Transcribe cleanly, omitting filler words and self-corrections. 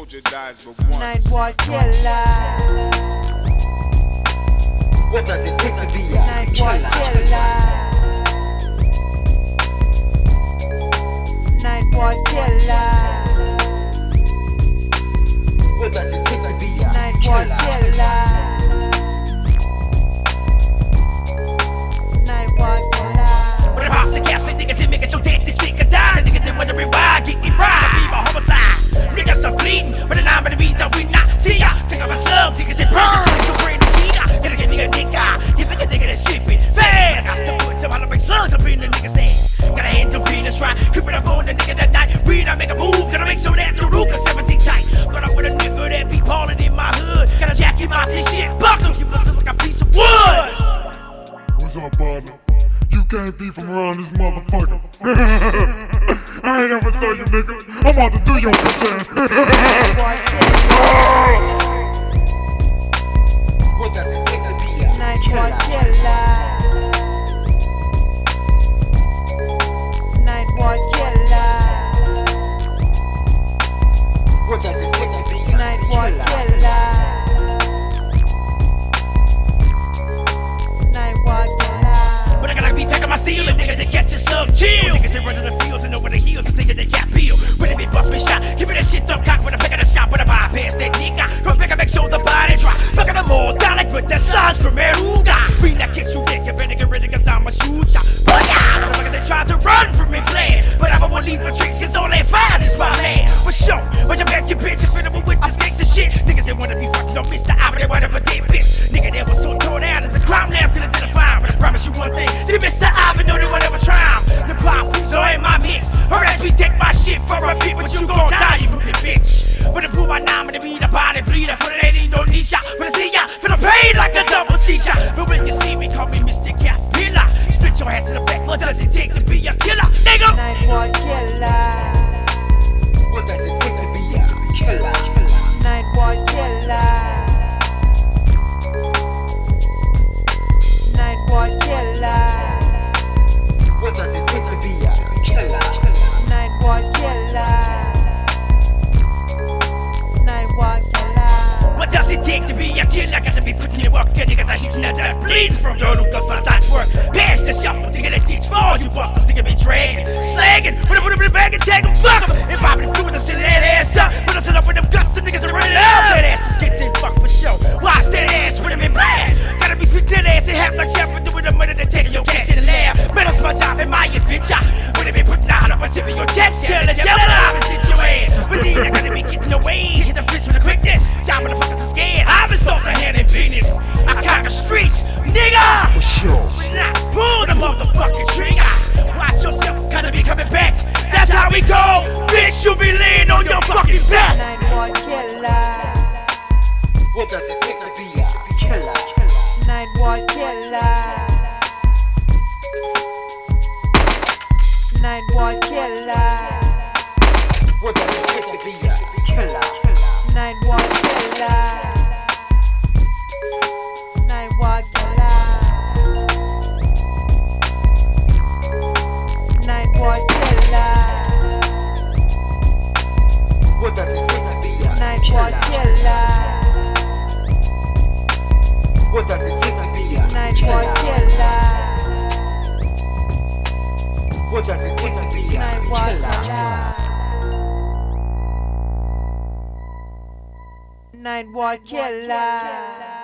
soldier dies but once. Night Watch Killer. What does it take to be a Night Watch Killer. Night Watch Killer. What does it take to be a Night Watch Killer. Night Watch Killer. But if I say cap, say niggas and make it so dead, this nigga die. Niggas they wondering why I get me fried. Be my homicide. Niggas are bleeding, but then I'm gonna be the winner. See ya, take off my slug, niggas they burn this like the brain of Tina. Gotta get nigga, you make a nigga that's sleeping fast. I still put them on the big slugs up in the nigga's ass. Gotta handle penis right, creeping up on the nigga that night. Read, I make a move, gotta make sure that the Ruka 17 tight. Got up with a nigga that be ballin' in my hood. Gotta jack him out this shit, buck him, you look like a piece of wood. What's up, partner? You can't be from around this motherfucker. I ain't never saw you, nigga. I'm about to do your bitch ass. What does it take to be a Night Watch Killer. Night Watch Killer. What does it take to be a Night Watch Killer. Night Watch Killer. But I gotta be back on my steel and niggas that catch your slug chill. Niggas they run to the fields and over the heels. This nigga they got peeled. When they be bust me shot, give me that shit up cock when I pick at the shop. When I bypass that nigga, come back and make sure the body drop. Back at the mall, down like with that slugs from Meruga. Bring that kid you dick, you better get ready cause I'm a shooter. But yeah, motherfucker they tried to run from me playing. But I won't leave the tricks cause all they find is my man. For sure, but you back your bitches fiddle with this gangsta shit. Niggas they wanna be fucking on Mr. Albert, they wanna be dead bitch. Nigga they was so torn out as the crime lab could identify. But I promise you one thing, see Mr. Albert know they won't ever try. The pop is all in my mix. Her ass me take my shit for a beat, but you gon' die, you crooked bitch. When I pull my name and beat the body bleeder for the lady Indonesia. When I see ya, feel the pain like a double seizure. But when you see me, call me Mr. Caterpillar. Split your head to the back, what does it take to be a killer, nigga? Night Watch Killer. What does it take to be a killer? Night Watch Killer. Night Watch Killer. What does it take to be a killer? Night Watch Killer. Night Watch Killer. What does it take to be a killer? Gotta be putting in work, and niggas are hitting at that bleeding from the root of size work. Pass the shuffle, thinking they teach for all you busters, thinking me dragging, slagging. When I put them in the bag and tag them, fuck them. If I'm through with the silly ass up, when I sit up with them guts, the niggas are running out. That ass is getting fucked for sure. Watch that ass with them in bad. Gotta be sweet that ass and half like chef for doing the money to take your cash in the lab. Man, that's my job and my adventure. When they be putting out up a tip of your chest, tell the devil I'm sit your ass. But then I gotta be getting away, hit the fridge with a quickness. Time motherfuckers are scared. I've been starting to hand in business. I conquer streets, nigga. For sure. When I pull the motherfucking trigger, watch yourself, cause I be coming back. That's how we go, bitch. You be laying on your fucking back. Night Watch Killer. What does it take to be a killer? Night Watch Killer. Night Watch Killer. What does it take to be a killer? Night Watch Killer. Night Watch Killer. Night Watch Killer. What does it take to be a Night Watch Killer. What does it take to be a Night Watch Killer. What does it take to be a Night Watch killer? Killer. Night Watch Killer.